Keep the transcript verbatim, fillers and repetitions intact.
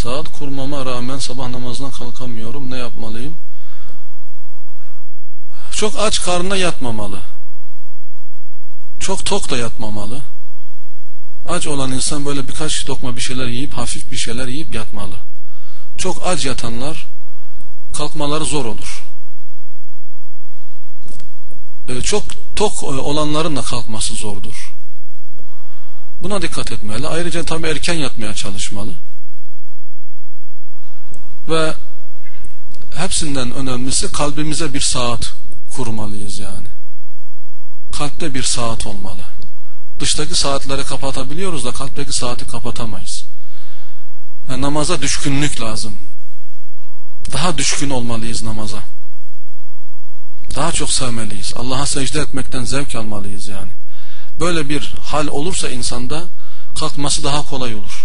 Saat kurmama rağmen sabah namazına kalkamıyorum. Ne yapmalıyım? Çok aç karnına yatmamalı. Çok tok da yatmamalı. Aç olan insan böyle birkaç lokma bir şeyler yiyip, hafif bir şeyler yiyip yatmalı. Çok aç yatanlar kalkmaları zor olur. Ee, çok tok olanların da kalkması zordur. Buna dikkat etmeli. Ayrıca tabii erken yatmaya çalışmalı. Ve hepsinden önemlisi kalbimize bir saat kurmalıyız yani. Kalpte bir saat olmalı. Dıştaki saatleri kapatabiliyoruz da kalpteki saati kapatamayız. Yani namaza düşkünlük lazım. Daha düşkün olmalıyız namaza. Daha çok sevmeliyiz. Allah'a secde etmekten zevk almalıyız yani. Böyle bir hal olursa insanda kalkması daha kolay olur.